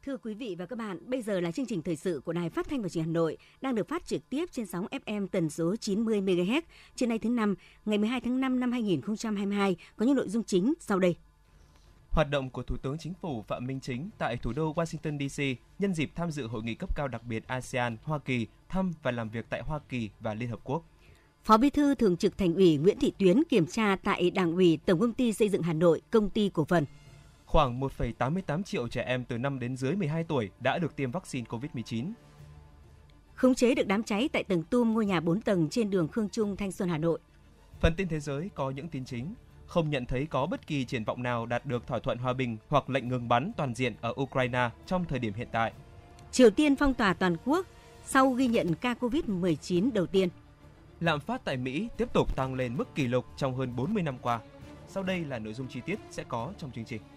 Thưa quý vị và các bạn, bây giờ là chương trình thời sự của Đài Phát thanh và Truyền hình Hà Nội đang được phát trực tiếp trên sóng FM tần số 90 MHz. Trên nay thứ năm, ngày 12 tháng 5 năm 2022 có những nội dung chính sau đây. Hoạt động của Thủ tướng Chính phủ Phạm Minh Chính tại thủ đô Washington DC nhân dịp tham dự hội nghị cấp cao đặc biệt ASEAN Hoa Kỳ, thăm và làm việc tại Hoa Kỳ và Liên Hợp Quốc. Phó Bí thư Thường trực Thành ủy Nguyễn Thị Tuyến kiểm tra tại Đảng ủy Tổng công ty Xây dựng Hà Nội, công ty cổ phần. Khoảng 1,88 triệu trẻ em từ 5 đến dưới 12 tuổi đã được tiêm vaccine COVID-19. Khống chế được đám cháy tại tầng tum ngôi nhà 4 tầng trên đường Khương Trung, Thanh Xuân, Hà Nội. Phần tin thế giới có những tin chính. Không nhận thấy có bất kỳ triển vọng nào đạt được thỏa thuận hòa bình hoặc lệnh ngừng bắn toàn diện ở Ukraine trong thời điểm hiện tại. Triều Tiên phong tỏa toàn quốc sau ghi nhận ca COVID-19 đầu tiên. Lạm phát tại Mỹ tiếp tục tăng lên mức kỷ lục trong hơn 40 năm qua. Sau đây là nội dung chi tiết sẽ có trong chương trình.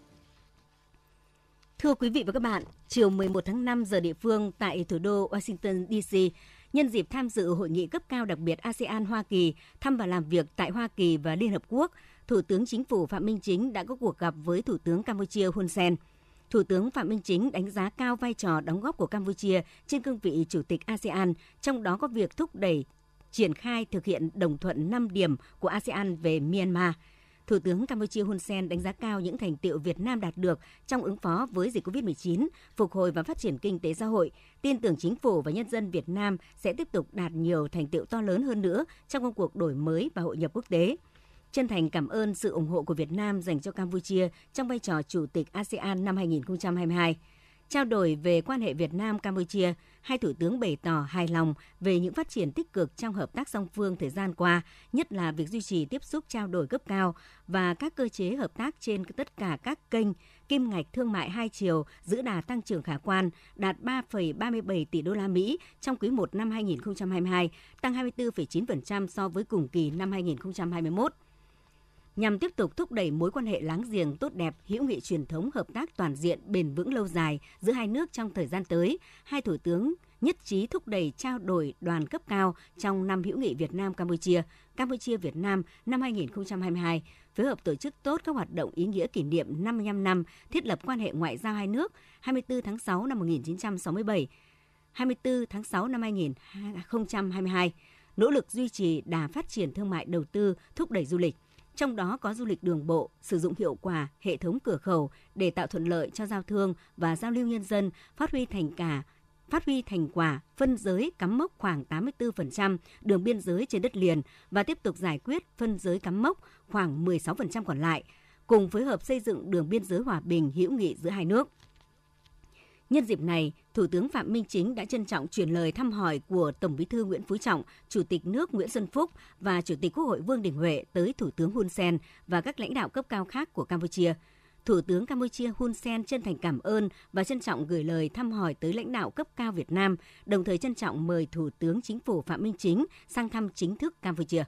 Thưa quý vị và các bạn, chiều 11 tháng 5 giờ địa phương tại thủ đô Washington DC, nhân dịp tham dự hội nghị cấp cao đặc biệt ASEAN Hoa Kỳ, thăm và làm việc tại Hoa Kỳ và Liên Hợp Quốc, Thủ tướng Chính phủ Phạm Minh Chính đã có cuộc gặp với Thủ tướng Campuchia Hun Sen. Thủ tướng Phạm Minh Chính đánh giá cao vai trò đóng góp của Campuchia trên cương vị Chủ tịch ASEAN, trong đó có việc thúc đẩy triển khai thực hiện đồng thuận 5 điểm của ASEAN về Myanmar. Thủ tướng Campuchia Hun Sen đánh giá cao những thành tựu Việt Nam đạt được trong ứng phó với dịch COVID-19, phục hồi và phát triển kinh tế xã hội, tin tưởng chính phủ và nhân dân Việt Nam sẽ tiếp tục đạt nhiều thành tựu to lớn hơn nữa trong công cuộc đổi mới và hội nhập quốc tế. Chân thành cảm ơn sự ủng hộ của Việt Nam dành cho Campuchia trong vai trò Chủ tịch ASEAN năm 2022. Trao đổi về quan hệ Việt Nam-Campuchia, hai thủ tướng bày tỏ hài lòng về những phát triển tích cực trong hợp tác song phương thời gian qua, nhất là việc duy trì tiếp xúc trao đổi cấp cao và các cơ chế hợp tác trên tất cả các kênh, kim ngạch thương mại hai chiều giữ đà tăng trưởng khả quan, đạt 3,37 tỷ đô la Mỹ trong quý 1 năm 2022, tăng 24,9% so với cùng kỳ năm 2021. Nhằm tiếp tục thúc đẩy mối quan hệ láng giềng tốt đẹp, hữu nghị truyền thống, hợp tác toàn diện, bền vững lâu dài giữa hai nước trong thời gian tới, hai thủ tướng nhất trí thúc đẩy trao đổi đoàn cấp cao trong năm hữu nghị Việt Nam-Campuchia, Campuchia-Việt Nam năm 2022, phối hợp tổ chức tốt các hoạt động ý nghĩa kỷ niệm 55 năm thiết lập quan hệ ngoại giao hai nước 24 tháng 6 năm 1967, 24 tháng 6 năm 2022, nỗ lực duy trì đà phát triển thương mại đầu tư, thúc đẩy du lịch. Trong đó có du lịch đường bộ, sử dụng hiệu quả hệ thống cửa khẩu để tạo thuận lợi cho giao thương và giao lưu nhân dân, phát huy thành quả phân giới cắm mốc khoảng 84% đường biên giới trên đất liền và tiếp tục giải quyết phân giới cắm mốc khoảng 16% còn lại, cùng phối hợp xây dựng đường biên giới hòa bình hữu nghị giữa hai nước. Nhân dịp này, Thủ tướng Phạm Minh Chính đã trân trọng chuyển lời thăm hỏi của Tổng Bí thư Nguyễn Phú Trọng, Chủ tịch nước Nguyễn Xuân Phúc và Chủ tịch Quốc hội Vương Đình Huệ tới Thủ tướng Hun Sen và các lãnh đạo cấp cao khác của Campuchia. Thủ tướng Campuchia Hun Sen chân thành cảm ơn và trân trọng gửi lời thăm hỏi tới lãnh đạo cấp cao Việt Nam, đồng thời trân trọng mời Thủ tướng Chính phủ Phạm Minh Chính sang thăm chính thức Campuchia.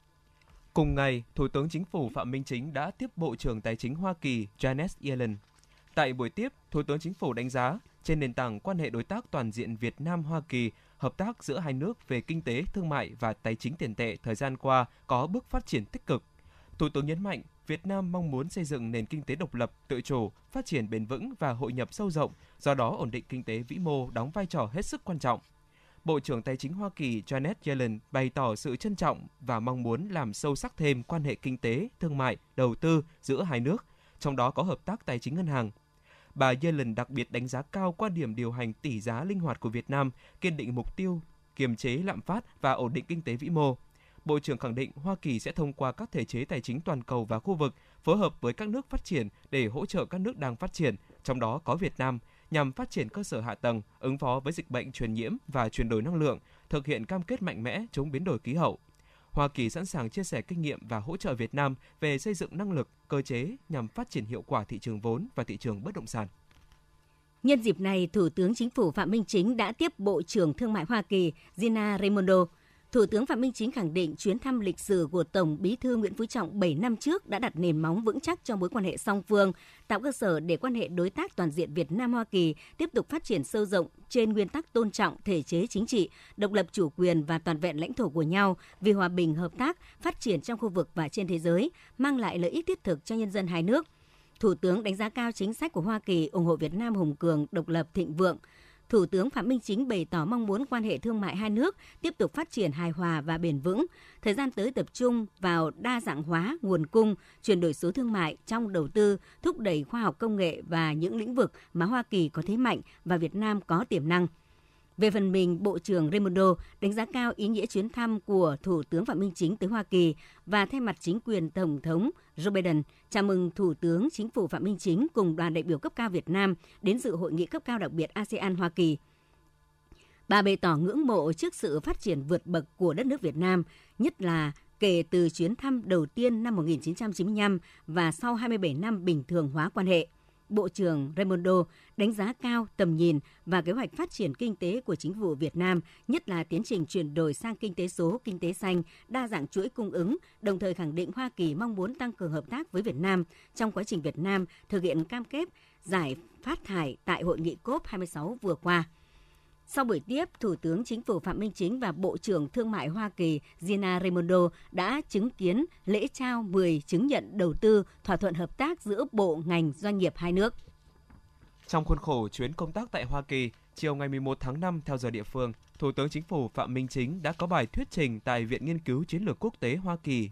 Cùng ngày, Thủ tướng Chính phủ Phạm Minh Chính đã tiếp Bộ trưởng Tài chính Hoa Kỳ Janet Yellen. Tại buổi tiếp, Thủ tướng Chính phủ đánh giá trên nền tảng quan hệ đối tác toàn diện Việt Nam-Hoa Kỳ, hợp tác giữa hai nước về kinh tế, thương mại và tài chính tiền tệ thời gian qua có bước phát triển tích cực. Thủ tướng nhấn mạnh, Việt Nam mong muốn xây dựng nền kinh tế độc lập, tự chủ, phát triển bền vững và hội nhập sâu rộng, do đó ổn định kinh tế vĩ mô đóng vai trò hết sức quan trọng. Bộ trưởng Tài chính Hoa Kỳ Janet Yellen bày tỏ sự trân trọng và mong muốn làm sâu sắc thêm quan hệ kinh tế, thương mại, đầu tư giữa hai nước, trong đó có hợp tác tài chính ngân hàng. Bà Yellen đặc biệt đánh giá cao quan điểm điều hành tỷ giá linh hoạt của Việt Nam, kiên định mục tiêu kiềm chế lạm phát và ổn định kinh tế vĩ mô. Bộ trưởng khẳng định Hoa Kỳ sẽ thông qua các thể chế tài chính toàn cầu và khu vực, phối hợp với các nước phát triển để hỗ trợ các nước đang phát triển, trong đó có Việt Nam, nhằm phát triển cơ sở hạ tầng, ứng phó với dịch bệnh truyền nhiễm và chuyển đổi năng lượng, thực hiện cam kết mạnh mẽ chống biến đổi khí hậu. Hoa Kỳ sẵn sàng chia sẻ kinh nghiệm và hỗ trợ Việt Nam về xây dựng năng lực, cơ chế nhằm phát triển hiệu quả thị trường vốn và thị trường bất động sản. Nhân dịp này, Thủ tướng Chính phủ Phạm Minh Chính đã tiếp Bộ trưởng Thương mại Hoa Kỳ Gina Raimondo. Thủ tướng Phạm Minh Chính khẳng định chuyến thăm lịch sử của Tổng Bí thư Nguyễn Phú Trọng 7 năm trước đã đặt nền móng vững chắc cho mối quan hệ song phương, tạo cơ sở để quan hệ đối tác toàn diện Việt Nam-Hoa Kỳ tiếp tục phát triển sâu rộng trên nguyên tắc tôn trọng thể chế chính trị, độc lập chủ quyền và toàn vẹn lãnh thổ của nhau vì hòa bình, hợp tác, phát triển trong khu vực và trên thế giới, mang lại lợi ích thiết thực cho nhân dân hai nước. Thủ tướng đánh giá cao chính sách của Hoa Kỳ ủng hộ Việt Nam hùng cường, độc lập, thịnh vượng. Thủ tướng Phạm Minh Chính bày tỏ mong muốn quan hệ thương mại hai nước tiếp tục phát triển hài hòa và bền vững, thời gian tới tập trung vào đa dạng hóa nguồn cung, chuyển đổi số thương mại trong đầu tư, thúc đẩy khoa học công nghệ và những lĩnh vực mà Hoa Kỳ có thế mạnh và Việt Nam có tiềm năng. Về phần mình, Bộ trưởng Raimondo đánh giá cao ý nghĩa chuyến thăm của Thủ tướng Phạm Minh Chính tới Hoa Kỳ và thay mặt chính quyền Tổng thống Joe Biden chào mừng Thủ tướng Chính phủ Phạm Minh Chính cùng đoàn đại biểu cấp cao Việt Nam đến dự hội nghị cấp cao đặc biệt ASEAN-Hoa Kỳ. Bà bày tỏ ngưỡng mộ trước sự phát triển vượt bậc của đất nước Việt Nam, nhất là kể từ chuyến thăm đầu tiên năm 1995 và sau 27 năm bình thường hóa quan hệ. Bộ trưởng Raimondo đánh giá cao tầm nhìn và kế hoạch phát triển kinh tế của chính phủ Việt Nam, nhất là tiến trình chuyển đổi sang kinh tế số, kinh tế xanh, đa dạng chuỗi cung ứng, đồng thời khẳng định Hoa Kỳ mong muốn tăng cường hợp tác với Việt Nam trong quá trình Việt Nam thực hiện cam kết giải phát thải tại hội nghị COP26 vừa qua. Sau buổi tiếp, Thủ tướng Chính phủ Phạm Minh Chính và Bộ trưởng Thương mại Hoa Kỳ Gina Raimondo đã chứng kiến lễ trao 10 chứng nhận đầu tư thỏa thuận hợp tác giữa bộ ngành doanh nghiệp hai nước. Trong khuôn khổ chuyến công tác tại Hoa Kỳ, chiều ngày 11 tháng 5 theo giờ địa phương, Thủ tướng Chính phủ Phạm Minh Chính đã có bài thuyết trình tại Viện Nghiên cứu Chiến lược Quốc tế Hoa Kỳ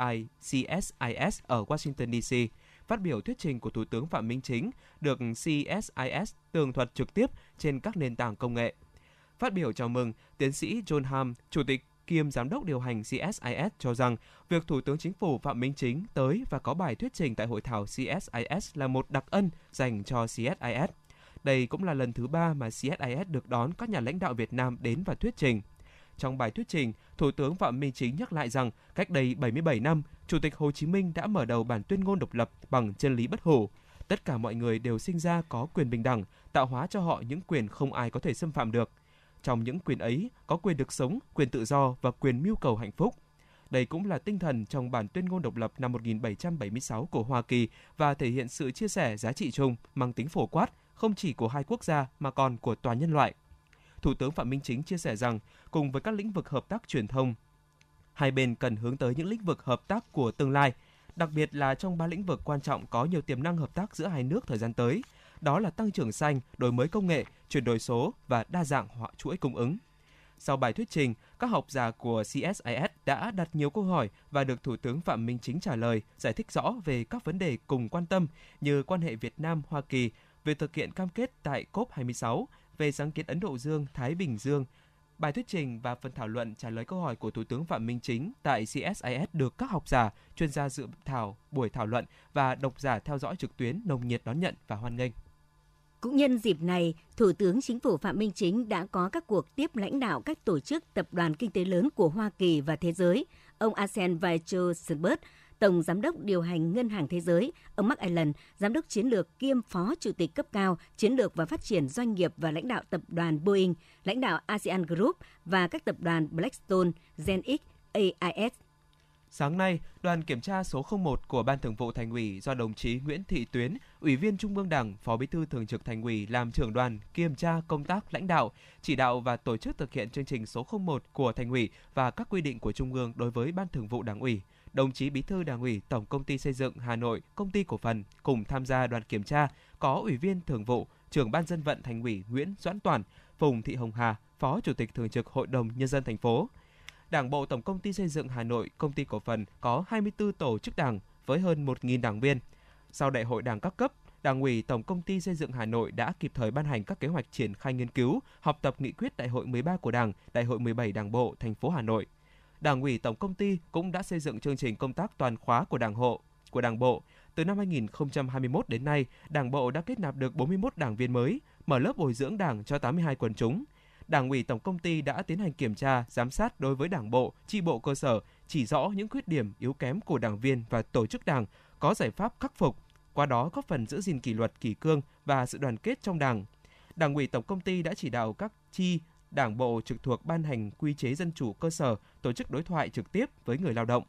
CSIS ở Washington, D.C. Phát biểu thuyết trình của Thủ tướng Phạm Minh Chính được CSIS tường thuật trực tiếp trên các nền tảng công nghệ. Phát biểu chào mừng, tiến sĩ John Hamm, Chủ tịch kiêm Giám đốc điều hành CSIS cho rằng việc Thủ tướng Chính phủ Phạm Minh Chính tới và có bài thuyết trình tại hội thảo CSIS là một đặc ân dành cho CSIS. Đây cũng là lần thứ 3 mà CSIS được đón các nhà lãnh đạo Việt Nam đến và thuyết trình. Trong bài thuyết trình, Thủ tướng Phạm Minh Chính nhắc lại rằng cách đây 77 năm, Chủ tịch Hồ Chí Minh đã mở đầu bản tuyên ngôn độc lập bằng chân lý bất hủ. Tất cả mọi người đều sinh ra có quyền bình đẳng, tạo hóa cho họ những quyền không ai có thể xâm phạm được. Trong những quyền ấy có quyền được sống, quyền tự do và quyền mưu cầu hạnh phúc. Đây cũng là tinh thần trong bản tuyên ngôn độc lập năm 1776 của Hoa Kỳ và thể hiện sự chia sẻ giá trị chung mang tính phổ quát, không chỉ của hai quốc gia mà còn của toàn nhân loại. Thủ tướng Phạm Minh Chính chia sẻ rằng, cùng với các lĩnh vực hợp tác truyền thông, hai bên cần hướng tới những lĩnh vực hợp tác của tương lai, đặc biệt là trong 3 lĩnh vực quan trọng có nhiều tiềm năng hợp tác giữa hai nước thời gian tới. Đó là tăng trưởng xanh, đổi mới công nghệ, chuyển đổi số và đa dạng hóa chuỗi cung ứng. Sau bài thuyết trình, các học giả của CSIS đã đặt nhiều câu hỏi và được Thủ tướng Phạm Minh Chính trả lời, giải thích rõ về các vấn đề cùng quan tâm như quan hệ Việt Nam-Hoa Kỳ, về thực hiện cam kết tại COP26, về sáng kiến Ấn Độ Dương-Thái Bình Dương. Bài thuyết trình và phần thảo luận trả lời câu hỏi của Thủ tướng Phạm Minh Chính tại CSIS được các học giả, chuyên gia dự thảo buổi thảo luận và độc giả theo dõi trực tuyến nồng nhiệt đón nhận và hoan nghênh. Cũng nhân dịp này, Thủ tướng Chính phủ Phạm Minh Chính đã có các cuộc tiếp lãnh đạo các tổ chức tập đoàn kinh tế lớn của Hoa Kỳ và thế giới. Ông Arsen Weisselberg, Tổng Giám đốc điều hành Ngân hàng Thế giới, ông Mark Allen, Giám đốc chiến lược kiêm Phó Chủ tịch cấp cao, Chiến lược và Phát triển Doanh nghiệp và lãnh đạo tập đoàn Boeing, lãnh đạo ASEAN Group và các tập đoàn Blackstone, GenX, AIS. Sáng nay, đoàn kiểm tra số 01 của Ban Thường vụ Thành ủy do đồng chí Nguyễn Thị Tuyến, Ủy viên Trung ương Đảng, Phó Bí thư Thường trực Thành ủy làm trưởng đoàn kiểm tra công tác lãnh đạo, chỉ đạo và tổ chức thực hiện chương trình số 01 của Thành ủy và các quy định của Trung ương đối với Ban Thường vụ Đảng ủy. Đồng chí Bí thư Đảng ủy Tổng Công ty Xây dựng Hà Nội, Công ty Cổ phần cùng tham gia đoàn kiểm tra có Ủy viên Thường vụ, Trưởng Ban Dân vận Thành ủy Nguyễn Doãn Toản, Phùng Thị Hồng Hà, Phó Chủ tịch Thường trực Hội đồng Nhân dân thành phố. Đảng bộ Tổng Công ty Xây dựng Hà Nội, Công ty Cổ phần có 24 tổ chức đảng với hơn 1.000 đảng viên. Sau Đại hội Đảng các cấp, Đảng ủy Tổng Công ty Xây dựng Hà Nội đã kịp thời ban hành các kế hoạch triển khai nghiên cứu, học tập nghị quyết Đại hội 13 của Đảng, Đại hội 17 Đảng bộ thành phố Hà Nội. Đảng ủy Tổng Công ty cũng đã xây dựng chương trình công tác toàn khóa của Đảng bộ. Từ năm 2021 đến nay, Đảng bộ đã kết nạp được 41 đảng viên mới, mở lớp bồi dưỡng Đảng cho 82 quần chúng. Đảng ủy Tổng Công ty đã tiến hành kiểm tra, giám sát đối với Đảng bộ, chi bộ cơ sở, chỉ rõ những khuyết điểm yếu kém của đảng viên và tổ chức Đảng, có giải pháp khắc phục, qua đó góp phần giữ gìn kỷ luật, kỷ cương và sự đoàn kết trong Đảng. Đảng ủy Tổng Công ty đã chỉ đạo các chi, Đảng bộ trực thuộc ban hành quy chế dân chủ cơ sở, tổ chức đối thoại trực tiếp với người lao động.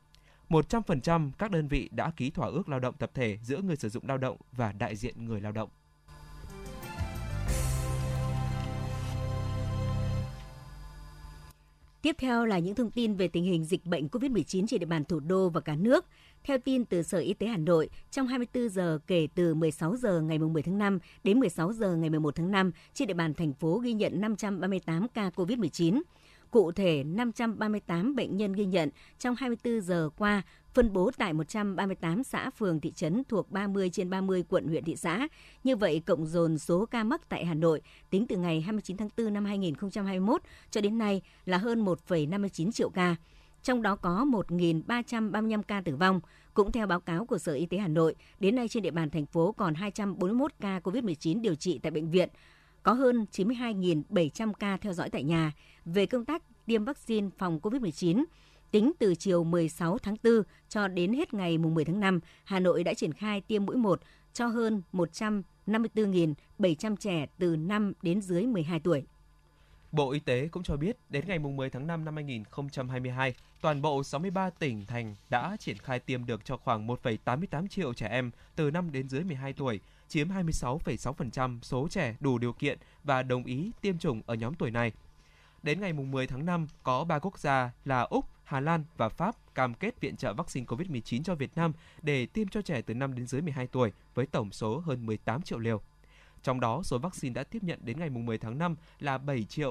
100% các đơn vị đã ký thỏa ước lao động tập thể giữa người sử dụng lao động và đại diện người lao động. Tiếp theo là những thông tin về tình hình dịch bệnh COVID-19 trên địa bàn thủ đô và cả nước. Theo tin từ Sở Y tế Hà Nội, trong 24 giờ kể từ 16 giờ ngày 10 tháng 5 đến 16 giờ ngày 11 tháng 5, trên địa bàn thành phố ghi nhận 538 ca COVID-19. Cụ thể, 538 bệnh nhân ghi nhận trong 24 giờ qua, phân bố tại 138 xã, phường, thị trấn thuộc 30 trên 30 quận, huyện, thị xã. Như vậy, cộng dồn số ca mắc tại Hà Nội tính từ ngày 29 tháng 4 năm 2021 cho đến nay là hơn 1,59 triệu ca. Trong đó có 1.335 ca tử vong. Cũng theo báo cáo của Sở Y tế Hà Nội, đến nay trên địa bàn thành phố còn 241 ca COVID-19 điều trị tại bệnh viện, có hơn 92.700 ca theo dõi tại nhà. Về công tác tiêm vaccine phòng COVID-19, tính từ chiều 16 tháng 4 cho đến hết ngày 10 tháng 5, Hà Nội đã triển khai tiêm mũi 1 cho hơn 154.700 trẻ từ 5 đến dưới 12 tuổi. Bộ Y tế cũng cho biết, đến ngày 10 tháng 5 năm 2022, toàn bộ 63 tỉnh, thành đã triển khai tiêm được cho khoảng 1,88 triệu trẻ em từ 5 đến dưới 12 tuổi, chiếm 26,6% số trẻ đủ điều kiện và đồng ý tiêm chủng ở nhóm tuổi này. Đến ngày 10 tháng 5, có 3 quốc gia là Úc, Hà Lan và Pháp cam kết viện trợ vaccine COVID-19 cho Việt Nam để tiêm cho trẻ từ 5 đến dưới 12 tuổi với tổng số hơn 18 triệu liều. Trong đó, số vaccine đã tiếp nhận đến ngày 10 tháng 5 là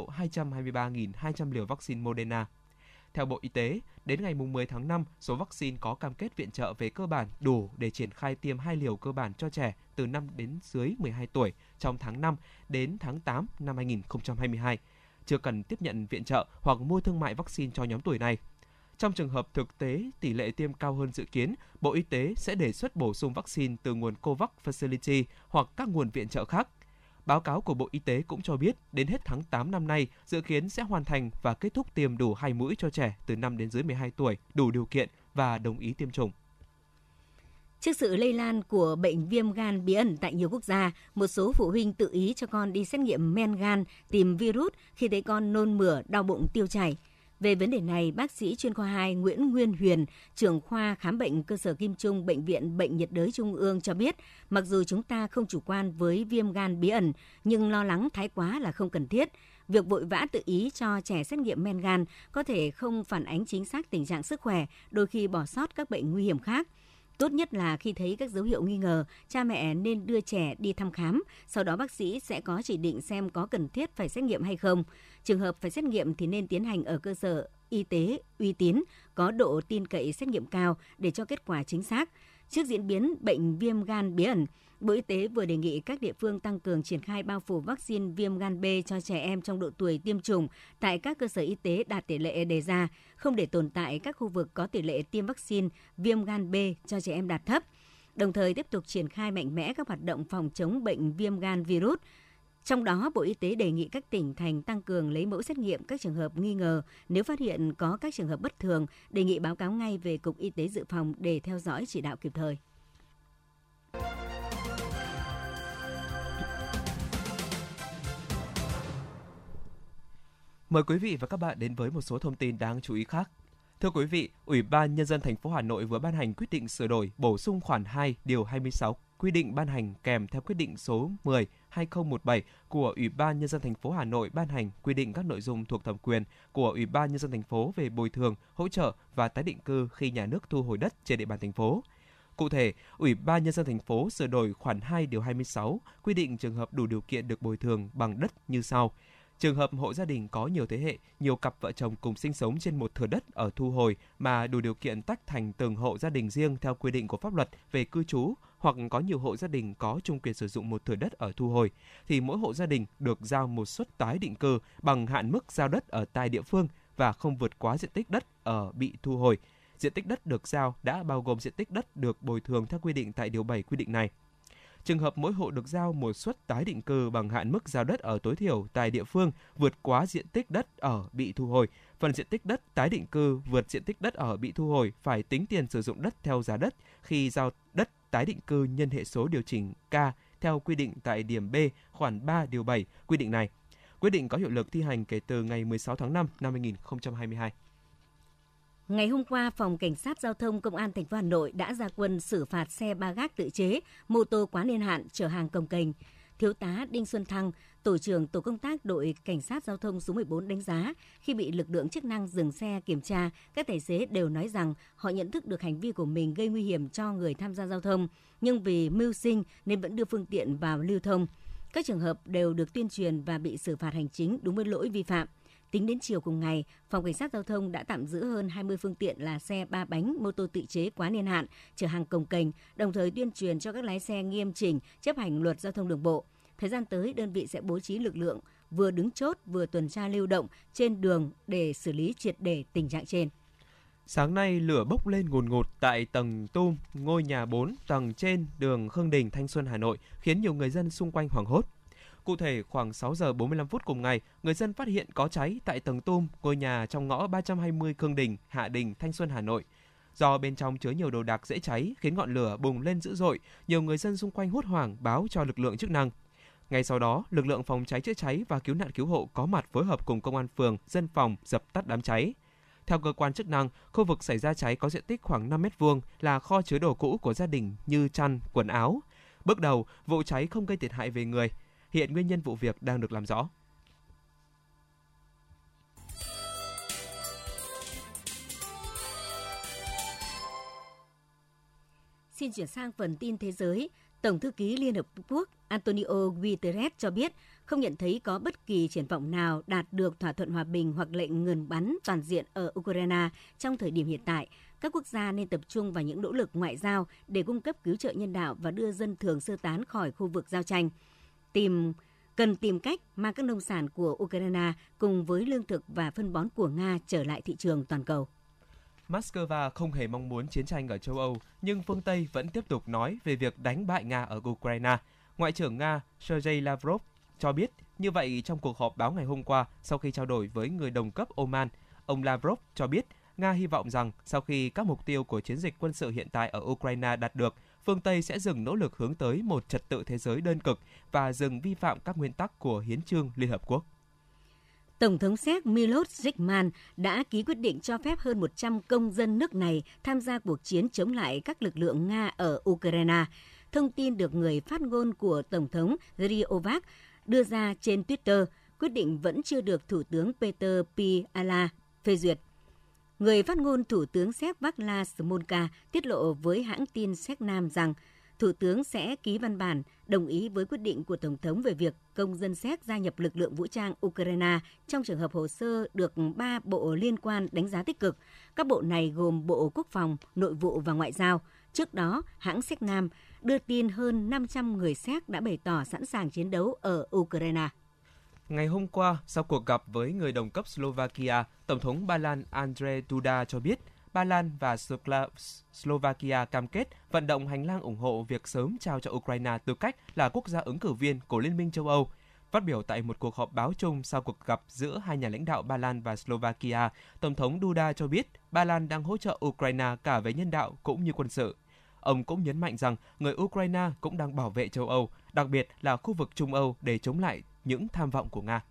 7.223.200 liều vaccine Moderna. Theo Bộ Y tế, đến ngày 10 tháng 5, số vaccine có cam kết viện trợ về cơ bản đủ để triển khai tiêm 2 liều cơ bản cho trẻ từ 5 đến dưới 12 tuổi trong tháng 5 đến tháng 8 năm 2022. Chưa cần tiếp nhận viện trợ hoặc mua thương mại vaccine cho nhóm tuổi này. Trong trường hợp thực tế tỷ lệ tiêm cao hơn dự kiến, Bộ Y tế sẽ đề xuất bổ sung vaccine từ nguồn COVAX Facility hoặc các nguồn viện trợ khác. Báo cáo của Bộ Y tế cũng cho biết, đến hết tháng 8 năm nay, dự kiến sẽ hoàn thành và kết thúc tiêm đủ 2 mũi cho trẻ từ 5 đến dưới 12 tuổi, đủ điều kiện và đồng ý tiêm chủng. Trước sự lây lan của bệnh viêm gan bí ẩn tại nhiều quốc gia, một số phụ huynh tự ý cho con đi xét nghiệm men gan tìm virus khi thấy con nôn mửa, đau bụng, tiêu chảy. Về vấn đề này, bác sĩ chuyên khoa 2 Nguyễn Nguyên Huyền, trưởng khoa khám bệnh cơ sở Kim Trung, Bệnh viện Bệnh nhiệt đới Trung ương cho biết, mặc dù chúng ta không chủ quan với viêm gan bí ẩn, nhưng lo lắng thái quá là không cần thiết. Việc vội vã tự ý cho trẻ xét nghiệm men gan có thể không phản ánh chính xác tình trạng sức khỏe, đôi khi bỏ sót các bệnh nguy hiểm khác. Tốt nhất là khi thấy các dấu hiệu nghi ngờ, cha mẹ nên đưa trẻ đi thăm khám, sau đó bác sĩ sẽ có chỉ định xem có cần thiết phải xét nghiệm hay không. Trường hợp phải xét nghiệm thì nên tiến hành ở cơ sở y tế uy tín, có độ tin cậy xét nghiệm cao để cho kết quả chính xác. Trước diễn biến bệnh viêm gan bí ẩn, Bộ Y tế vừa đề nghị các địa phương tăng cường triển khai bao phủ vaccine viêm gan B cho trẻ em trong độ tuổi tiêm chủng tại các cơ sở y tế đạt tỷ lệ đề ra, không để tồn tại các khu vực có tỷ lệ tiêm vaccine viêm gan B cho trẻ em đạt thấp. Đồng thời tiếp tục triển khai mạnh mẽ các hoạt động phòng chống bệnh viêm gan virus. Trong đó, Bộ Y tế đề nghị các tỉnh, thành tăng cường lấy mẫu xét nghiệm các trường hợp nghi ngờ. Nếu phát hiện có các trường hợp bất thường, đề nghị báo cáo ngay về Cục Y tế Dự phòng để theo dõi chỉ đạo kịp thời. Mời quý vị và các bạn đến với một số thông tin đáng chú ý khác. Thưa quý vị, Ủy ban Nhân dân thành phố Hà Nội vừa ban hành quyết định sửa đổi, bổ sung khoản 2 điều 26 quy định ban hành kèm theo quyết định số 10/2017 của Ủy ban Nhân dân thành phố Hà Nội ban hành quy định các nội dung thuộc thẩm quyền của Ủy ban Nhân dân thành phố về bồi thường, hỗ trợ và tái định cư khi nhà nước thu hồi đất trên địa bàn thành phố. Cụ thể, Ủy ban Nhân dân thành phố sửa đổi khoản 2 điều 26 quy định trường hợp đủ điều kiện được bồi thường bằng đất như sau. Trường hợp hộ gia đình có nhiều thế hệ, nhiều cặp vợ chồng cùng sinh sống trên một thửa đất ở thu hồi mà đủ điều kiện tách thành từng hộ gia đình riêng theo quy định của pháp luật về cư trú, hoặc có nhiều hộ gia đình có chung quyền sử dụng một thửa đất ở thu hồi, thì mỗi hộ gia đình được giao một suất tái định cư bằng hạn mức giao đất ở tại địa phương và không vượt quá diện tích đất ở bị thu hồi. Diện tích đất được giao đã bao gồm diện tích đất được bồi thường theo quy định tại điều 7 quy định này. Trường hợp mỗi hộ được giao một suất tái định cư bằng hạn mức giao đất ở tối thiểu tại địa phương vượt quá diện tích đất ở bị thu hồi, phần diện tích đất tái định cư vượt diện tích đất ở bị thu hồi phải tính tiền sử dụng đất theo giá đất khi giao đất tái định cư nhân hệ số điều chỉnh K theo quy định tại điểm B khoản 3 điều 7 quy định này. Quyết định có hiệu lực thi hành kể từ ngày 16 tháng 5 năm 2022. Ngày hôm qua, Phòng Cảnh sát Giao thông Công an thành phố Hà Nội đã ra quân xử phạt xe ba gác tự chế, mô tô quá niên hạn chở hàng cồng kềnh. Thiếu tá Đinh Xuân Thăng, Tổ trưởng Tổ công tác đội Cảnh sát Giao thông số 14 đánh giá khi bị lực lượng chức năng dừng xe kiểm tra, các tài xế đều nói rằng họ nhận thức được hành vi của mình gây nguy hiểm cho người tham gia giao thông, nhưng vì mưu sinh nên vẫn đưa phương tiện vào lưu thông. Các trường hợp đều được tuyên truyền và bị xử phạt hành chính đúng với lỗi vi phạm. Tính đến chiều cùng ngày, Phòng Cảnh sát Giao thông đã tạm giữ hơn 20 phương tiện là xe 3 bánh, mô tô tự chế quá niên hạn, chở hàng cồng kềnh, đồng thời tuyên truyền cho các lái xe nghiêm chỉnh chấp hành luật giao thông đường bộ. Thời gian tới, đơn vị sẽ bố trí lực lượng vừa đứng chốt vừa tuần tra lưu động trên đường để xử lý triệt để tình trạng trên. Sáng nay, lửa bốc lên ngùn ngụt tại tầng tum ngôi nhà 4 tầng trên đường Khương Đình, Thanh Xuân, Hà Nội, khiến nhiều người dân xung quanh hoảng hốt. Cụ thể, khoảng 6 giờ 45 phút cùng ngày, người dân phát hiện có cháy tại tầng tum ngôi nhà trong ngõ 320 Khương Đình, Hạ Đình, Thanh Xuân, Hà Nội. Do bên trong chứa nhiều đồ đạc dễ cháy khiến ngọn lửa bùng lên dữ dội, nhiều người dân xung quanh hốt hoảng báo cho lực lượng chức năng. Ngay sau đó, lực lượng phòng cháy chữa cháy và cứu nạn cứu hộ có mặt phối hợp cùng công an phường, dân phòng dập tắt đám cháy. Theo cơ quan chức năng, khu vực xảy ra cháy có diện tích khoảng 5 m2 là kho chứa đồ cũ của gia đình như chăn, quần áo. Bước đầu, vụ cháy không gây thiệt hại về người. Hiện nguyên nhân vụ việc đang được làm rõ. Xin chuyển sang phần tin thế giới. Tổng thư ký Liên Hợp Quốc Antonio Guterres cho biết không nhận thấy có bất kỳ triển vọng nào đạt được thỏa thuận hòa bình hoặc lệnh ngừng bắn toàn diện ở Ukraine trong thời điểm hiện tại. Các quốc gia nên tập trung vào những nỗ lực ngoại giao để cung cấp cứu trợ nhân đạo và đưa dân thường sơ tán khỏi khu vực giao tranh. Cần tìm cách mang các nông sản của Ukraine cùng với lương thực và phân bón của Nga trở lại thị trường toàn cầu. Moscow không hề mong muốn chiến tranh ở châu Âu, nhưng phương Tây vẫn tiếp tục nói về việc đánh bại Nga ở Ukraine. Ngoại trưởng Nga Sergei Lavrov cho biết như vậy trong cuộc họp báo ngày hôm qua sau khi trao đổi với người đồng cấp Oman. Ông Lavrov cho biết Nga hy vọng rằng sau khi các mục tiêu của chiến dịch quân sự hiện tại ở Ukraine đạt được, phương Tây sẽ dừng nỗ lực hướng tới một trật tự thế giới đơn cực và dừng vi phạm các nguyên tắc của Hiến chương Liên Hợp Quốc. Tổng thống Séc Miloš Zeman đã ký quyết định cho phép hơn 100 công dân nước này tham gia cuộc chiến chống lại các lực lượng Nga ở Ukraine. Thông tin được người phát ngôn của Tổng thống Yuri Ovak đưa ra trên Twitter, quyết định vẫn chưa được Thủ tướng Petr Fiala phê duyệt. Người phát ngôn Thủ tướng Séc Vaclav Smolka tiết lộ với hãng tin Séc Nam rằng Thủ tướng sẽ ký văn bản đồng ý với quyết định của Tổng thống về việc công dân Séc gia nhập lực lượng vũ trang Ukraine trong trường hợp hồ sơ được 3 bộ liên quan đánh giá tích cực. Các bộ này gồm Bộ Quốc phòng, Nội vụ và Ngoại giao. Trước đó, hãng Séc Nam đưa tin hơn 500 người Séc đã bày tỏ sẵn sàng chiến đấu ở Ukraine. Ngày hôm qua, sau cuộc gặp với người đồng cấp Slovakia, Tổng thống Ba Lan Andrzej Duda cho biết Ba Lan và Slovakia cam kết vận động hành lang ủng hộ việc sớm trao cho Ukraine tư cách là quốc gia ứng cử viên của Liên minh châu Âu. Phát biểu tại một cuộc họp báo chung sau cuộc gặp giữa hai nhà lãnh đạo Ba Lan và Slovakia, Tổng thống Duda cho biết Ba Lan đang hỗ trợ Ukraine cả về nhân đạo cũng như quân sự. Ông cũng nhấn mạnh rằng người Ukraine cũng đang bảo vệ châu Âu, đặc biệt là khu vực Trung Âu để chống lại những tham vọng của Nga.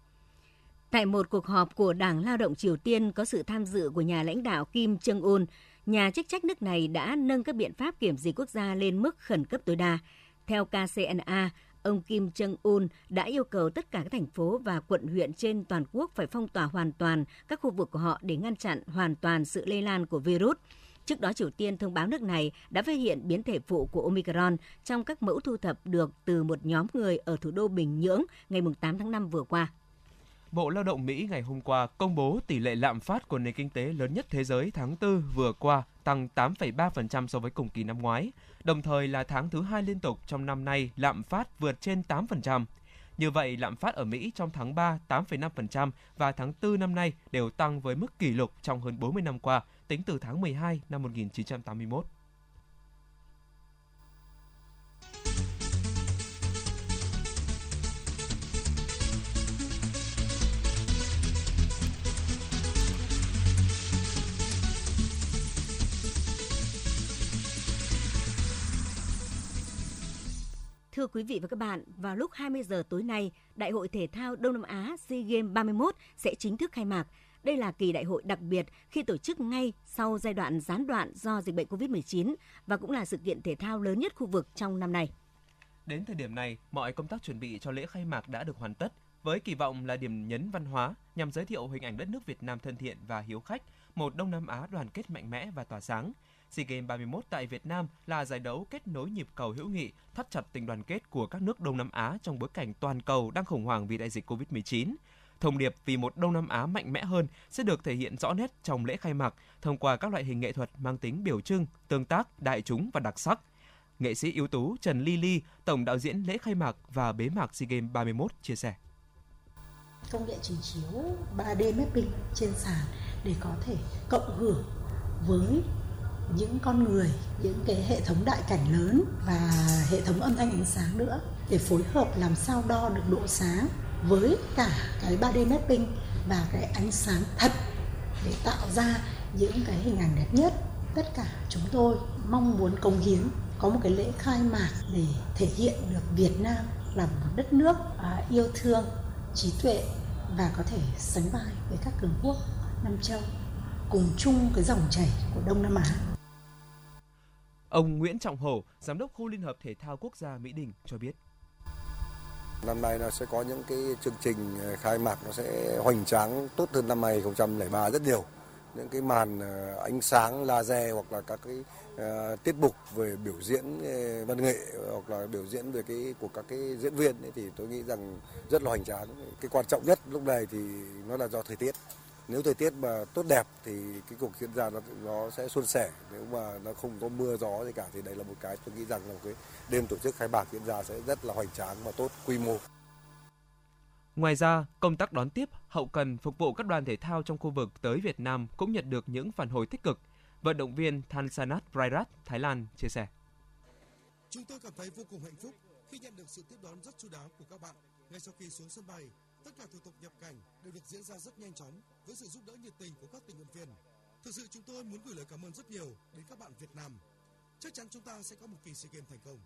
Tại một cuộc họp của Đảng Lao động Triều Tiên có sự tham dự của nhà lãnh đạo Kim Jong-un, nhà chức trách nước này đã nâng các biện pháp kiểm dịch quốc gia lên mức khẩn cấp tối đa. Theo KCNA, ông Kim Jong-un đã yêu cầu tất cả các thành phố và quận huyện trên toàn quốc phải phong tỏa hoàn toàn các khu vực của họ để ngăn chặn hoàn toàn sự lây lan của virus. Trước đó, Triều Tiên thông báo nước này đã phát hiện biến thể phụ của Omicron trong các mẫu thu thập được từ một nhóm người ở thủ đô Bình Nhưỡng ngày 8 tháng 5 vừa qua. Bộ Lao động Mỹ ngày hôm qua công bố tỷ lệ lạm phát của nền kinh tế lớn nhất thế giới tháng 4 vừa qua tăng 8,3% so với cùng kỳ năm ngoái, đồng thời là tháng thứ 2 liên tục trong năm nay lạm phát vượt trên 8%. Như vậy, lạm phát ở Mỹ trong tháng 3 8,5% và tháng 4 năm nay đều tăng với mức kỷ lục trong hơn 40 năm qua, tính từ tháng 12 năm 1981. Thưa quý vị và các bạn, vào lúc 20 giờ tối nay, Đại hội Thể thao Đông Nam Á SEA Games 31 sẽ chính thức khai mạc. Đây là kỳ đại hội đặc biệt khi tổ chức ngay sau giai đoạn gián đoạn do dịch bệnh COVID-19 và cũng là sự kiện thể thao lớn nhất khu vực trong năm nay. Đến thời điểm này, mọi công tác chuẩn bị cho lễ khai mạc đã được hoàn tất. với kỳ vọng là điểm nhấn văn hóa nhằm giới thiệu hình ảnh đất nước Việt Nam thân thiện và hiếu khách, một Đông Nam Á đoàn kết mạnh mẽ và tỏa sáng. SEA Games 31 tại Việt Nam là giải đấu kết nối nhịp cầu hữu nghị, thắt chặt tình đoàn kết của các nước Đông Nam Á trong bối cảnh toàn cầu đang khủng hoảng vì đại dịch Covid-19. Thông điệp vì một Đông Nam Á mạnh mẽ hơn sẽ được thể hiện rõ nét trong lễ khai mạc thông qua các loại hình nghệ thuật mang tính biểu trưng, tương tác, đại chúng và đặc sắc. Nghệ sĩ ưu tú Trần Ly Ly, tổng đạo diễn lễ khai mạc và bế mạc SEA Games 31 chia sẻ. Công nghệ trình chiếu 3D mapping trên sàn để có thể cộng hưởng với những con người, những cái hệ thống đại cảnh lớn và hệ thống âm thanh ánh sáng nữa để phối hợp làm sao đo được độ sáng với cả cái 3D mapping và cái ánh sáng thật để tạo ra những cái hình ảnh đẹp nhất. Tất cả chúng tôi mong muốn cống hiến có một cái lễ khai mạc để thể hiện được Việt Nam là một đất nước yêu thương, trí tuệ và có thể sánh vai với các cường quốc Nam châu, cùng chung cái dòng chảy của Đông Nam Á. Ông Nguyễn Trọng Hổ, Giám đốc Khu Liên hợp Thể thao Quốc gia Mỹ Đình cho biết. Năm nay nó sẽ có những cái chương trình khai mạc nó sẽ hoành tráng tốt hơn năm 2003 rất nhiều. Những cái màn ánh sáng laser hoặc là các cái tiết mục về biểu diễn văn nghệ hoặc là biểu diễn về của các cái diễn viên ấy, thì tôi nghĩ rằng rất là hoành tráng. Cái quan trọng nhất lúc này thì nó là do thời tiết. Nếu thời tiết mà tốt đẹp thì cái cuộc diễn ra nó sẽ suôn sẻ. Nếu mà nó không có mưa gió gì cả thì đây là một cái tôi nghĩ rằng là cái đêm tổ chức khai mạc diễn ra sẽ rất là hoành tráng và tốt quy mô. Ngoài ra, công tác đón tiếp, hậu cần phục vụ các đoàn thể thao trong khu vực tới Việt Nam cũng nhận được những phản hồi tích cực. Vận động viên Thansanat Prairat, Thái Lan chia sẻ. Chúng tôi cảm thấy vô cùng hạnh phúc khi nhận được sự tiếp đón rất chu đáo của các bạn. Ngay sau khi xuống sân bay, tất cả thủ tục nhập cảnh đều được diễn ra rất nhanh chóng với sự giúp đỡ nhiệt tình của các tình nguyện viên. Thực sự chúng tôi muốn gửi lời cảm ơn rất nhiều đến các bạn Việt Nam. Chắc chắn chúng ta sẽ có một kỳ SEA Games thành công.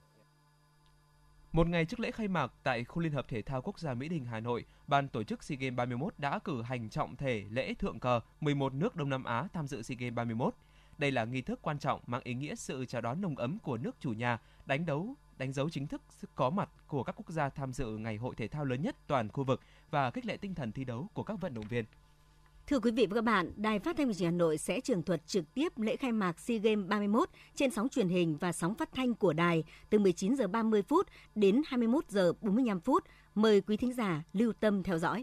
Một ngày trước lễ khai mạc tại Khu Liên hợp Thể thao Quốc gia Mỹ Đình, Hà Nội, Ban tổ chức SEA Games 31 đã cử hành trọng thể lễ thượng cờ 11 nước Đông Nam Á tham dự SEA Games 31. Đây là nghi thức quan trọng mang ý nghĩa sự chào đón nồng ấm của nước chủ nhà, đánh dấu chính thức sự có mặt của các quốc gia tham dự ngày hội thể thao lớn nhất toàn khu vực và khích lệ tinh thần thi đấu của các vận động viên. Thưa quý vị và các bạn, Đài Phát thanh và Truyền hình Hà Nội sẽ tường thuật trực tiếp lễ khai mạc SEA Games 31 trên sóng truyền hình và sóng phát thanh của đài từ 19h30 đến 21h45. Mời quý thính giả lưu tâm theo dõi.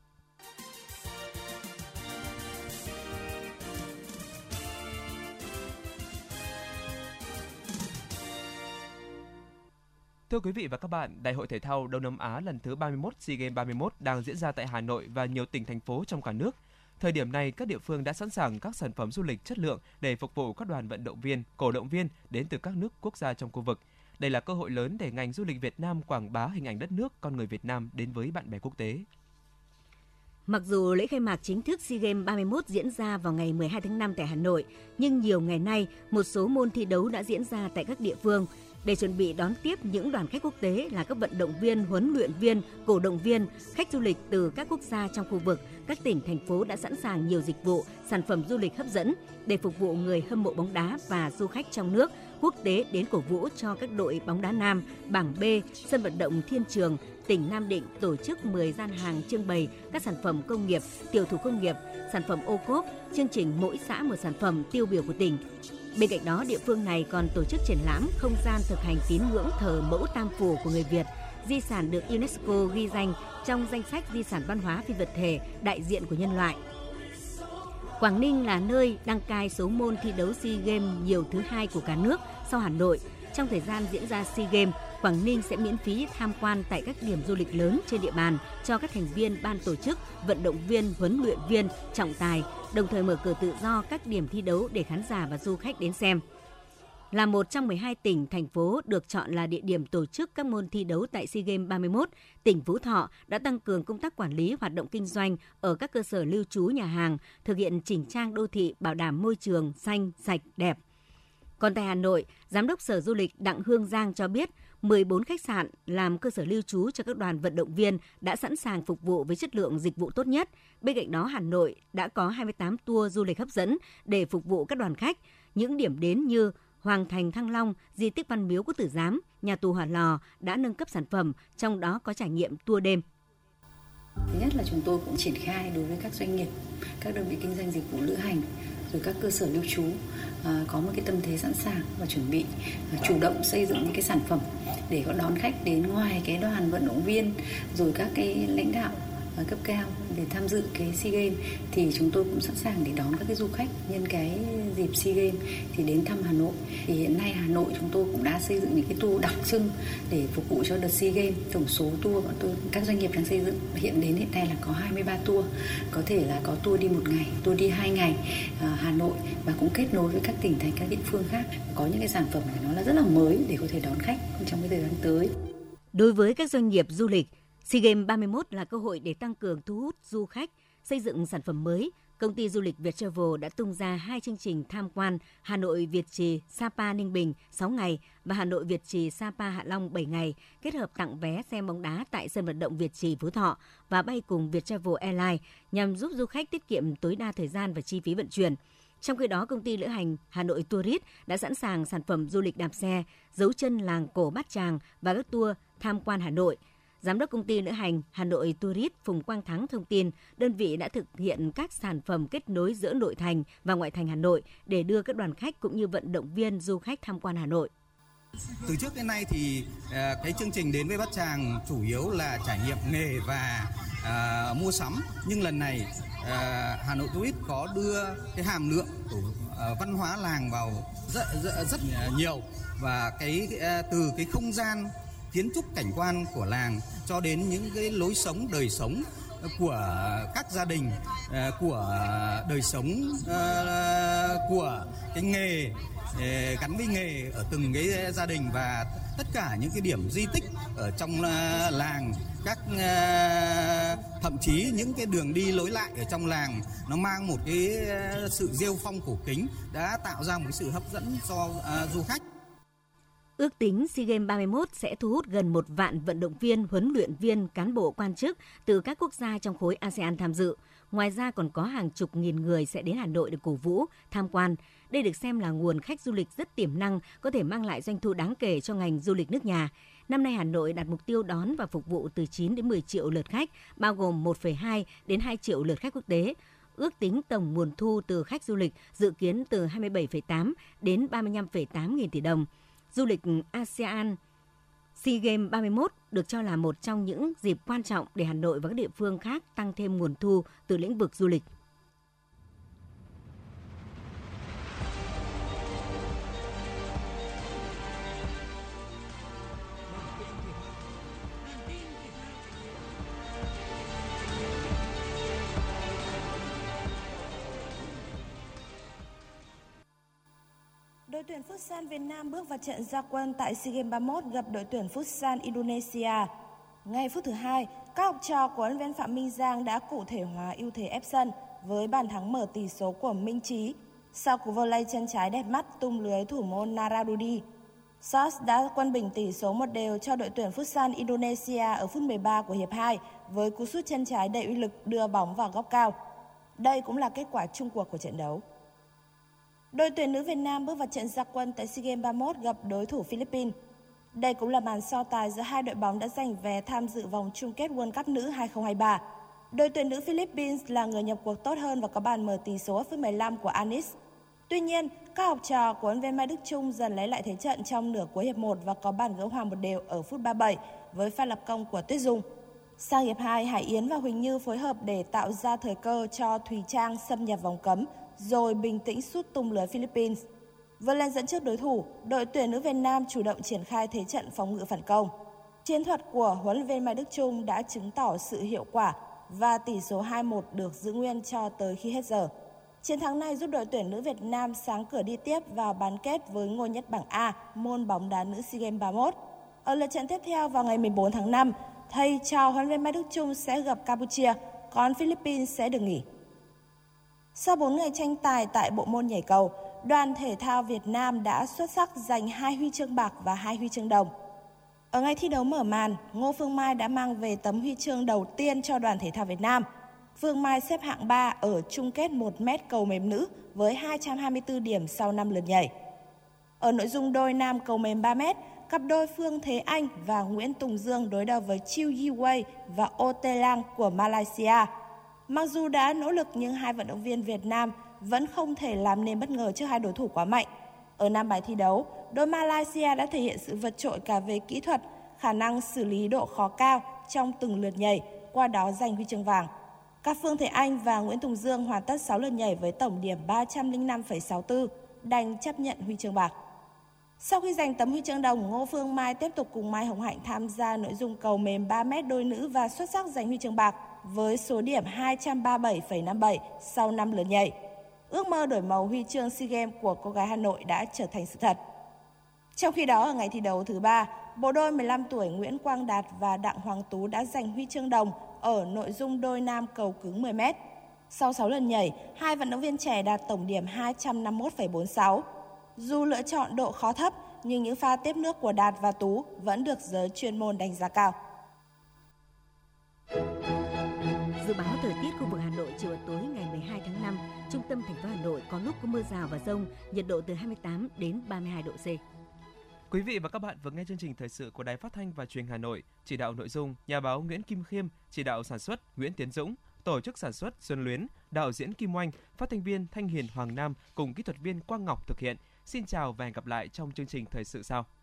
Thưa quý vị và các bạn, Đại hội Thể thao Đông Nam Á lần thứ 31 SEA Games 31 đang diễn ra tại Hà Nội và nhiều tỉnh, thành phố trong cả nước. Thời điểm này, các địa phương đã sẵn sàng các sản phẩm du lịch chất lượng để phục vụ các đoàn vận động viên, cổ động viên đến từ các nước quốc gia trong khu vực. Đây là cơ hội lớn để ngành du lịch Việt Nam quảng bá hình ảnh đất nước, con người Việt Nam đến với bạn bè quốc tế. Mặc dù lễ khai mạc chính thức SEA Games 31 diễn ra vào ngày 12 tháng 5 tại Hà Nội, nhưng nhiều ngày nay, một số môn thi đấu đã diễn ra tại các địa phương. Để chuẩn bị đón tiếp những đoàn khách quốc tế là các vận động viên, huấn luyện viên, cổ động viên, khách du lịch từ các quốc gia trong khu vực, các tỉnh, thành phố đã sẵn sàng nhiều dịch vụ, sản phẩm du lịch hấp dẫn để phục vụ người hâm mộ bóng đá và du khách trong nước, quốc tế đến cổ vũ cho các đội bóng đá nam. Bảng B, sân vận động Thiên Trường, tỉnh Nam Định tổ chức 10 gian hàng trưng bày các sản phẩm công nghiệp, tiểu thủ công nghiệp, sản phẩm ô cốp, chương trình mỗi xã một sản phẩm tiêu biểu của tỉnh. Bên cạnh đó, địa phương này còn tổ chức triển lãm không gian thực hành tín ngưỡng thờ mẫu Tam Phủ của người Việt, di sản được UNESCO ghi danh trong danh sách di sản văn hóa phi vật thể đại diện của nhân loại. Quảng Ninh là nơi đăng cai số môn thi đấu SEA Games nhiều thứ hai của cả nước sau Hà Nội. Trong thời gian diễn ra SEA Games, Quảng Ninh sẽ miễn phí tham quan tại các điểm du lịch lớn trên địa bàn cho các thành viên ban tổ chức, vận động viên, huấn luyện viên, trọng tài, đồng thời mở cửa tự do các điểm thi đấu để khán giả và du khách đến xem. Là một trong 12 tỉnh, thành phố được chọn là địa điểm tổ chức các môn thi đấu tại SEA Games 31, tỉnh Phú Thọ đã tăng cường công tác quản lý hoạt động kinh doanh ở các cơ sở lưu trú nhà hàng, thực hiện chỉnh trang đô thị, bảo đảm môi trường xanh, sạch, đẹp. Còn tại Hà Nội, Giám đốc Sở Du lịch Đặng Hương Giang cho biết 14 khách sạn làm cơ sở lưu trú cho các đoàn vận động viên đã sẵn sàng phục vụ với chất lượng dịch vụ tốt nhất. Bên cạnh đó, Hà Nội đã có 28 tour du lịch hấp dẫn để phục vụ các đoàn khách. Những điểm đến như Hoàng Thành Thăng Long, di tích Văn Miếu Quốc Tử Giám, nhà tù Hỏa Lò đã nâng cấp sản phẩm, trong đó có trải nghiệm tour đêm. Thứ nhất là chúng tôi cũng triển khai đối với các doanh nghiệp, các đơn vị kinh doanh dịch vụ lữ hành, rồi các cơ sở lưu trú có một cái tâm thế sẵn sàng và chuẩn bị chủ động xây dựng những cái sản phẩm để có đón khách đến. Ngoài cái đoàn vận động viên rồi các cái lãnh đạo cấp cao để tham dự cái SEA Games thì chúng tôi cũng sẵn sàng để đón các cái du khách nhân cái dịp SEA Games thì đến thăm Hà Nội. Thì hiện nay Hà Nội chúng tôi cũng đã xây dựng những cái tour đặc trưng để phục vụ cho đợt SEA Games. Tổng số tour các doanh nghiệp đang xây dựng hiện nay là có 23 tour, có thể là có tour đi 1 ngày, tour đi 2 ngày Hà Nội và cũng kết nối với các tỉnh thành, các địa phương khác. Có những cái sản phẩm của nó là rất là mới để có thể đón khách trong cái thời gian tới. Đối với các doanh nghiệp du lịch, SEA Games 31 là cơ hội để tăng cường thu hút du khách, xây dựng sản phẩm mới. Công ty du lịch Viettravel đã tung ra 2 chương trình tham quan Hà Nội Việt Trì Sapa Ninh Bình 6 ngày và Hà Nội Việt Trì Sapa Hạ Long 7 ngày, kết hợp tặng vé xem bóng đá tại sân vận động Việt Trì Phú Thọ và bay cùng Viettravel Airlines nhằm giúp du khách tiết kiệm tối đa thời gian và chi phí vận chuyển. Trong khi đó, công ty lữ hành Hà Nội Tourist đã sẵn sàng sản phẩm du lịch đạp xe, dấu chân làng cổ Bát Tràng và các tour tham quan Hà Nội. Giám đốc công ty lữ hành Hà Nội Tourist Phùng Quang Thắng thông tin, đơn vị đã thực hiện các sản phẩm kết nối giữa nội thành và ngoại thành Hà Nội để đưa các đoàn khách cũng như vận động viên du khách tham quan Hà Nội. Từ trước đến nay thì cái chương trình đến với Bát Tràng chủ yếu là trải nghiệm nghề và mua sắm, nhưng lần này Hà Nội Tourist có đưa cái hàm lượng của văn hóa làng vào rất nhiều, và từ cái không gian kiến trúc cảnh quan của làng cho đến những cái lối sống, đời sống của các gia đình, của đời sống của cái nghề, gắn với nghề ở từng cái gia đình, và tất cả những cái điểm di tích ở trong làng, thậm chí những cái đường đi lối lại ở trong làng nó mang một cái sự rêu phong cổ kính, đã tạo ra một cái sự hấp dẫn cho du khách. Ước tính SEA Games 31 sẽ thu hút gần 1 vạn vận động viên, huấn luyện viên, cán bộ quan chức từ các quốc gia trong khối ASEAN tham dự. Ngoài ra còn có hàng chục nghìn người sẽ đến Hà Nội để cổ vũ, tham quan. Đây được xem là nguồn khách du lịch rất tiềm năng, có thể mang lại doanh thu đáng kể cho ngành du lịch nước nhà. Năm nay Hà Nội đặt mục tiêu đón và phục vụ từ 9 đến 10 triệu lượt khách, bao gồm 1,2 đến 2 triệu lượt khách quốc tế. Ước tính tổng nguồn thu từ khách du lịch dự kiến từ 27,8 đến 35,8 nghìn tỷ đồng. Du lịch ASEAN SEA Games 31 được cho là một trong những dịp quan trọng để Hà Nội và các địa phương khác tăng thêm nguồn thu từ lĩnh vực du lịch. Đội tuyển Futsal Việt Nam bước vào trận ra quân tại SEA Games 31 gặp đội tuyển Futsal Indonesia. Ngay phút thứ 2, các học trò của huấn luyện viên Phạm Minh Giang đã cụ thể hóa ưu thế ép sân với bàn thắng mở tỷ số của Minh Trí sau cú volley chân trái đẹp mắt tung lưới thủ môn Naradudi. SOS đã quân bình tỷ số 1-1 cho đội tuyển Futsal Indonesia ở phút 13 của hiệp 2 với cú sút chân trái đầy uy lực đưa bóng vào góc cao. Đây cũng là kết quả chung cuộc của trận đấu. Đội tuyển nữ Việt Nam bước vào trận ra quân tại SEA Games 31 gặp đối thủ Philippines. Đây cũng là màn so tài giữa hai đội bóng đã giành vé tham dự vòng chung kết World Cup nữ 2023. Đội tuyển nữ Philippines là người nhập cuộc tốt hơn và có bàn mở tỷ số ở phút 15 của Anis. Tuy nhiên, các học trò của huấn luyện viên Mai Đức Chung dần lấy lại thế trận trong nửa cuối hiệp 1 và có bàn gỡ hòa 1-1 ở phút 37 với pha lập công của Tuyết Dung. Sang hiệp 2, Hải Yến và Huỳnh Như phối hợp để tạo ra thời cơ cho Thùy Trang xâm nhập vòng cấm, rồi bình tĩnh sút tung lưới Philippines. Vươn lên dẫn trước đối thủ, đội tuyển nữ Việt Nam chủ động triển khai thế trận phòng ngự phản công. Chiến thuật của huấn luyện viên Mai Đức Chung đã chứng tỏ sự hiệu quả và tỷ số 2-1 được giữ nguyên cho tới khi hết giờ. Chiến thắng này giúp đội tuyển nữ Việt Nam sáng cửa đi tiếp vào bán kết với ngôi nhất bảng A môn bóng đá nữ SEA Games 31. Ở lượt trận tiếp theo vào ngày 14 tháng 5, thầy trò huấn luyện viên Mai Đức Chung sẽ gặp Campuchia, còn Philippines sẽ được nghỉ. Sau 4 ngày tranh tài tại bộ môn nhảy cầu, đoàn thể thao Việt Nam đã xuất sắc giành 2 huy chương bạc và 2 huy chương đồng. Ở ngày thi đấu mở màn, Ngô Phương Mai đã mang về tấm huy chương đầu tiên cho đoàn thể thao Việt Nam. Phương Mai xếp hạng 3 ở chung kết 1m cầu mềm nữ với 224 điểm sau 5 lượt nhảy. Ở nội dung đôi nam cầu mềm 3m, cặp đôi Phương Thế Anh và Nguyễn Tùng Dương đối đầu với Chiu Yi-wei và Oh Tae-lang của Malaysia. Mặc dù đã nỗ lực nhưng hai vận động viên Việt Nam vẫn không thể làm nên bất ngờ trước hai đối thủ quá mạnh. Ở nam bài thi đấu, đội Malaysia đã thể hiện sự vượt trội cả về kỹ thuật, khả năng xử lý độ khó cao trong từng lượt nhảy, qua đó giành huy chương vàng. Các Phương Thế Anh và Nguyễn Tùng Dương hoàn tất 6 lượt nhảy với tổng điểm 305,64, đành chấp nhận huy chương bạc. Sau khi giành tấm huy chương đồng, Ngô Phương Mai tiếp tục cùng Mai Hồng Hạnh tham gia nội dung cầu mềm 3m đôi nữ và xuất sắc giành huy chương bạc với số điểm 237,57 sau 5 lượt nhảy. Ước mơ đổi màu huy chương SEA Games của cô gái Hà Nội đã trở thành sự thật. Trong khi đó, ở ngày thi đấu thứ 3, bộ đôi 15 tuổi Nguyễn Quang Đạt và Đặng Hoàng Tú đã giành huy chương đồng ở nội dung đôi nam cầu cứng 10m. Sau 6 lần nhảy, hai vận động viên trẻ đạt tổng điểm 251,46. Dù lựa chọn độ khó thấp, nhưng những pha tiếp nước của Đạt và Tú vẫn được giới chuyên môn đánh giá cao. Dự báo thời tiết khu vực Hà Nội chiều tối ngày 12 tháng 5, trung tâm thành phố Hà Nội có lúc có mưa rào và dông, nhiệt độ từ 28 đến 32 độ C. Quý vị và các bạn vừa nghe chương trình thời sự của Đài Phát thanh và Truyền hình Hà Nội, chỉ đạo nội dung nhà báo Nguyễn Kim Khiêm, chỉ đạo sản xuất Nguyễn Tiến Dũng, tổ chức sản xuất Xuân Luyến, đạo diễn Kim Oanh, phát thanh viên Thanh Hiền Hoàng Nam cùng kỹ thuật viên Quang Ngọc thực hiện. Xin chào và hẹn gặp lại trong chương trình thời sự sau.